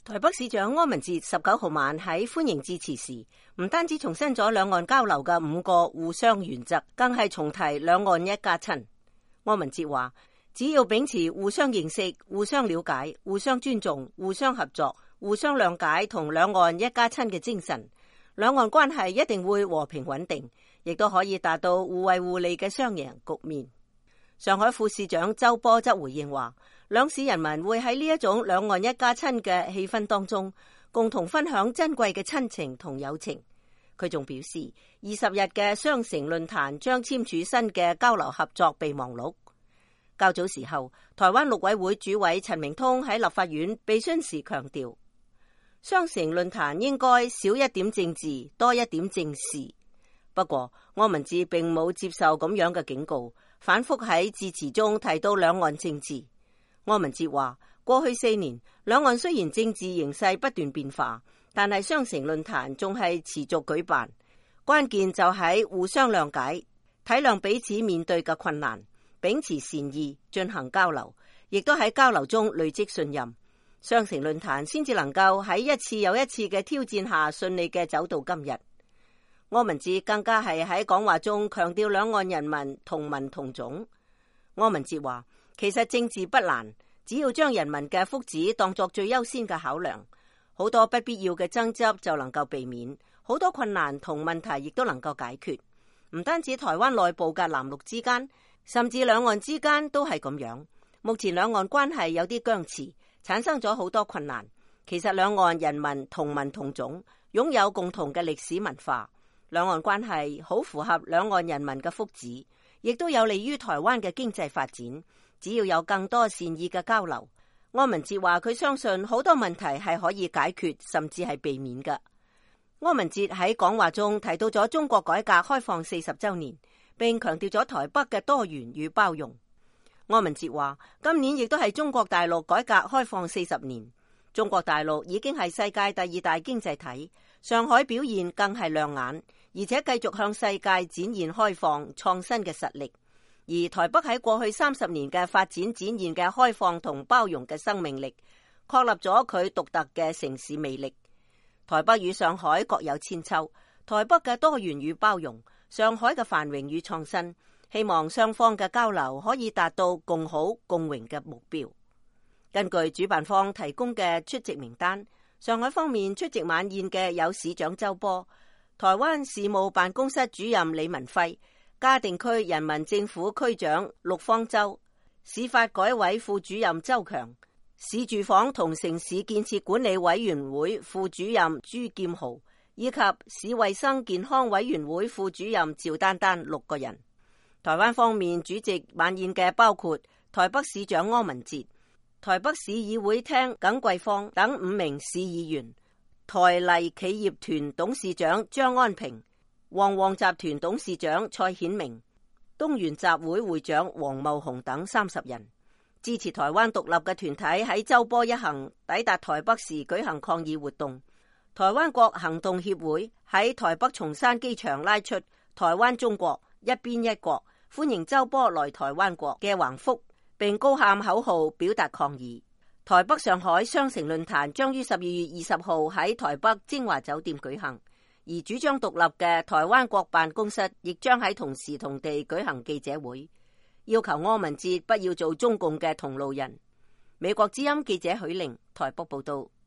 台北市長柯文哲19號晚喺歡迎致辭時，唔單止重申咗兩岸交流嘅5個互相原則，更係重提兩岸一家親。柯文哲話，只要秉持互相認識、互相了解、互相尊重、互相合作、互相諒解同兩岸一家親嘅精神，兩岸關係一定會和平穩定，亦都可以達到互惠互利嘅雙贏局面。上海副市長周波則回應話，兩市人民會喺呢一種兩岸一家親嘅氣氛當中，共同分享珍貴嘅親情同友情。佢仲表示，20日嘅雙城論壇將簽署新嘅交流合作備忘錄。較早時候，台灣陸委會主委陳明通喺立法院備詢時強調，雙城論壇應該少一點政治，多一點正事。不過，柯文哲並冇接受咁樣嘅警告，反覆喺致辭中提到兩岸政治。柯文哲話，過去4年，兩岸雖然政治形勢不斷變化，但係雙城論壇仲係持續舉辦。關鍵就喺互相諒解，體諒彼此面對嘅困難，秉持善意進行交流，亦都喺交流中累積信任。雙城論壇先至能夠喺一次又一次嘅挑戰下順利嘅走到今日。柯文哲更加係喺講話中強調兩岸人民同文同種。柯文哲話，其實政治不難，只要將人民嘅福祉當作最優先嘅考量，好多不必要嘅爭執就能夠避免，好多困難同問題亦都能夠解決。唔單止台灣內部嘅藍綠之間，甚至兩岸之間都係咁樣。目前兩岸關係有啲僵持，產生咗好多困難。其實兩岸人民同文同種，擁有共同嘅歷史文化。兩岸關係好符合兩岸人民嘅福祉，亦都有利於台灣嘅經濟發展。只要有更多善意嘅交流，柯文哲話佢相信好多問題係可以解決，甚至係避免嘅。柯文哲喺講話中提到咗中國改革開放40週年，並強調咗台北嘅多元與包容。柯文哲話，今年亦都係中國大陸改革開放40年，中國大陸已經係世界第2大經濟體，上海表現更係亮眼，而且繼續向世界展現開放創新嘅實力。而台北喺過去30年嘅發展展現嘅開放同包容嘅生命力，確立咗佢獨特嘅城市魅力。台北與上海各有千秋，台北嘅多元與包容，上海嘅繁榮與創新，希望雙方嘅交流可以達到共好共榮嘅目標。根據主辦方提供嘅出席名單，上海方面出席晚宴嘅有市長周波、台灣事務辦公室主任李文輝、嘉定區人民政府區長陸方舟、市發改委副主任周強、市住房同城市建設管理委員會副主任朱劍豪，以及市衛生健康委員會副主任趙丹丹6個人。台灣方面主席晚宴嘅包括台北市長柯文哲、台北市議會廳耿桂芳等5名市議員，台麗企業團董事長張安平、旺旺集團董事長蔡顯明、東元集會會長黃茂雄等30人。支持台灣獨立嘅團體喺周波一行抵達台北時舉行抗議活動。台灣國行動協會喺台北松山機場拉出台灣中國一邊一國，歡迎周波來台灣國嘅橫幅，並高喊口號表達抗議。台北上海雙城論壇將於12月20號喺台北精華酒店舉行，而主張獨立嘅台灣國辦公室亦將喺同時同地舉行記者會，要求柯文哲不要做中共嘅同路人。美國之音記者許玲台北報道。